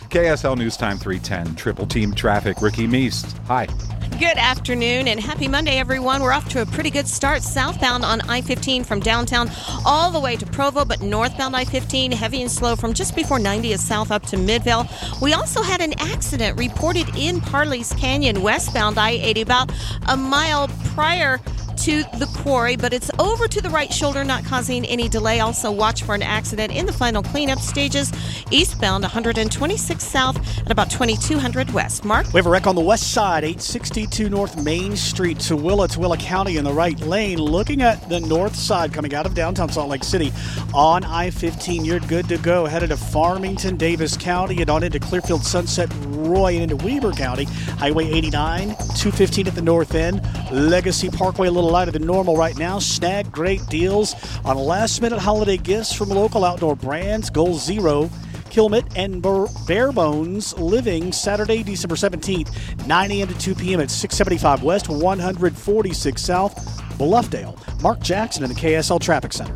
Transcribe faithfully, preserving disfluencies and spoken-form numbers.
K S L News Time three ten, Triple Team Traffic, Ricky Meast. Hi. Good afternoon and happy Monday, everyone. We're off to a pretty good start southbound on I fifteen from downtown all the way to Provo, but northbound I fifteen, heavy and slow from just before ninetieth south up to Midvale. We also had an accident reported in Parley's Canyon, westbound I eighty, about a mile prior to the quarry, but it's over to the right shoulder, not causing any delay. Also watch for an accident in the final cleanup stages, eastbound one twenty-six south at about twenty-two hundred west. Mark? We have a wreck on the west side, eight sixty-two North Main Street, Tooele, Tooele County in the right lane. Looking at the north side coming out of downtown Salt Lake City on I fifteen, you're good to go. Headed to Farmington, Davis County, and on into Clearfield, Sunset, Roy, and into Weber County. Highway eighty-nine, two fifteen at the north end. Legacy Parkway a little lighter than normal right now. Snag great deals on last-minute holiday gifts from local outdoor brands. Goal Zero, Kilmet, and Bare Bones Living, Saturday, December seventeenth, nine a.m. to two p.m. at six seventy-five West, one forty-six South, Bluffdale. Mark Jackson in the K S L Traffic Center.